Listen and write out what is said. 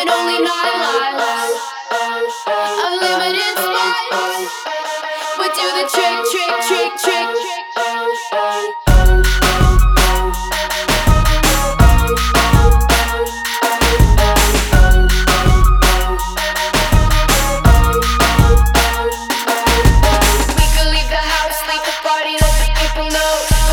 and only 9 lives. Unlimited spice. We do the trick, trick, trick, trick.